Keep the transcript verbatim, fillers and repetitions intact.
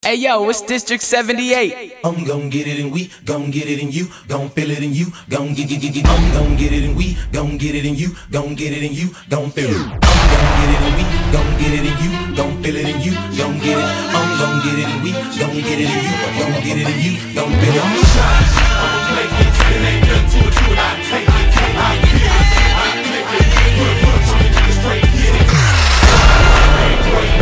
Hey yo, it's District seventy-eight. I'm gon' get it and we gon' get it and you gon' feel it and you gon' get get get get. I'm gon' get it and we gon' get it and you gon' get it and you gon' feel it. I'm gon' get it and we gon' get it and you gon' feel it and you gon' get it. I'm gon' get it and we gon' get it and you gon' get it and you gon' feel it. I'ma shine, I'ma play it, it ain't nothing to it, to it. I take it, I get it, I click it, put put on it, straight get it.